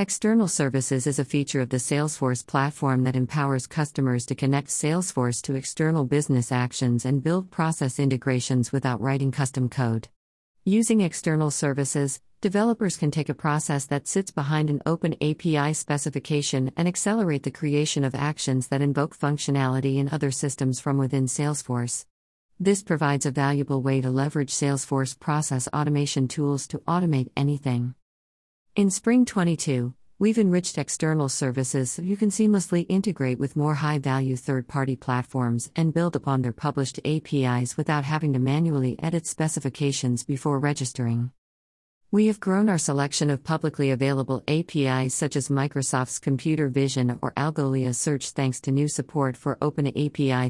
External Services is a feature of the Salesforce platform that empowers customers to connect Salesforce to external business actions and build process integrations without writing custom code. Using external services, developers can take a process that sits behind an open API specification and accelerate the creation of actions that invoke functionality in other systems from within Salesforce. This provides a valuable way to leverage Salesforce process automation tools to automate anything. In Spring 22, we've enriched external services so you can seamlessly integrate with more high-value third-party platforms and build upon their published APIs without having to manually edit specifications before registering. We have grown our selection of publicly available APIs such as Microsoft's Computer Vision or Algolia Search thanks to new support for OpenAPI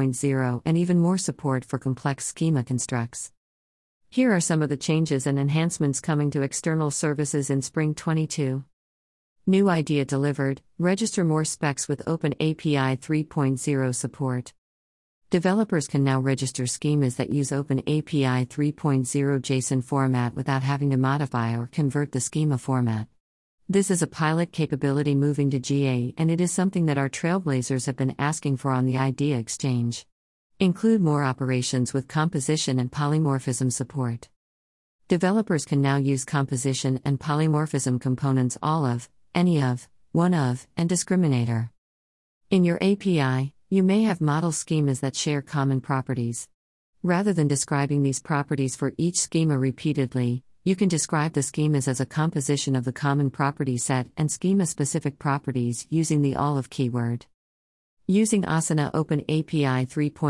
3.0 and even more support for complex schema constructs. Here are some of the changes and enhancements coming to external services in Spring 22. New idea delivered: register more specs with OpenAPI 3.0 support. Developers can now register schemas that use OpenAPI 3.0 JSON format without having to modify or convert the schema format. This is a pilot capability moving to GA, and it is something that our trailblazers have been asking for on the Idea Exchange. Include more operations with composition and polymorphism support. Developers can now use composition and polymorphism components all of, any of, one of, and discriminator. In your API, you may have model schemas that share common properties. Rather than describing these properties for each schema repeatedly, you can describe the schemas as a composition of the common property set and schema-specific properties using the all of keyword. Using Asana OpenAPI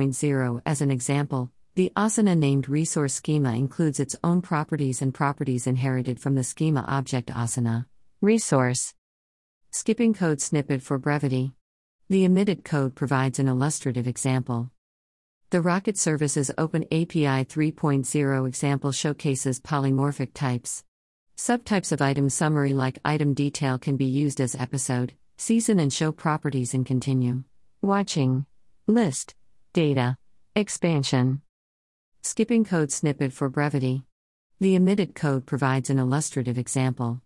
3.0 as an example, the Asana named resource schema includes its own properties and properties inherited from the schema object Asana resource. Skipping code snippet for brevity. The omitted code provides an illustrative example. The Rocket Services OpenAPI 3.0 example showcases polymorphic types. Subtypes of item summary like item detail can be used as episode, season, and show properties and continue. Watching. List. Data. Expansion. Skipping code snippet for brevity. The omitted code provides an illustrative example.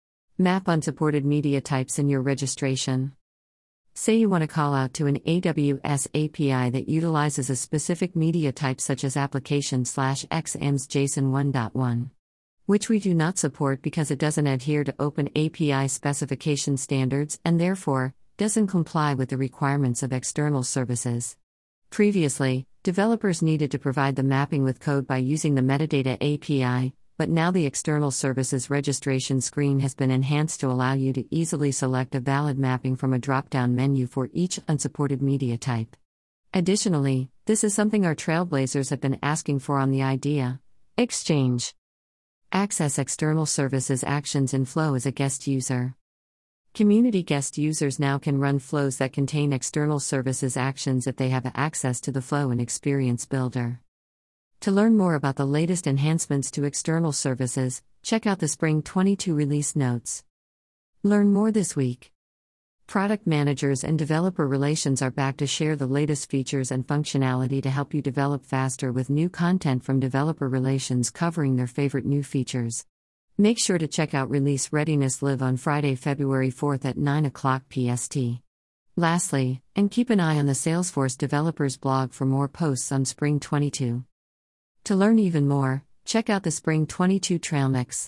Map unsupported media types in your registration. Say you want to call out to an AWS API that utilizes a specific media type such as application/xams JSON 1.1, which we do not support because it doesn't adhere to OpenAPI specification standards and therefore doesn't comply with the requirements of external services. Previously, developers needed to provide the mapping with code by using the metadata API, but now the external services registration screen has been enhanced to allow you to easily select a valid mapping from a drop-down menu for each unsupported media type. Additionally, this is something our trailblazers have been asking for on the Idea Exchange. Access external services actions in Flow as a guest user. Community guest users now can run flows that contain external services actions if they have access to the Flow and Experience Builder. To learn more about the latest enhancements to external services, check out the Spring 22 release notes. Learn more this week. Product managers and developer relations are back to share the latest features and functionality to help you develop faster with new content from developer relations covering their favorite new features. Make sure to check out Release Readiness Live on Friday, February 4th at 9 o'clock PST. Lastly, and keep an eye on the Salesforce Developers blog for more posts on Spring 22. To learn even more, check out the Spring 22 Trail Mix.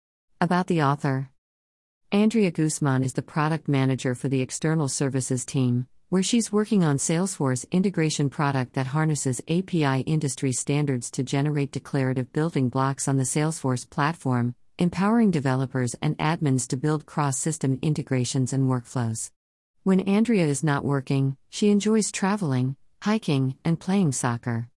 About the author. Andrea Guzman is the product manager for the external services team, where she's working on Salesforce integration product that harnesses API industry standards to generate declarative building blocks on the Salesforce platform, empowering developers and admins to build cross-system integrations and workflows. When Andrea is not working, she enjoys traveling, hiking, and playing soccer.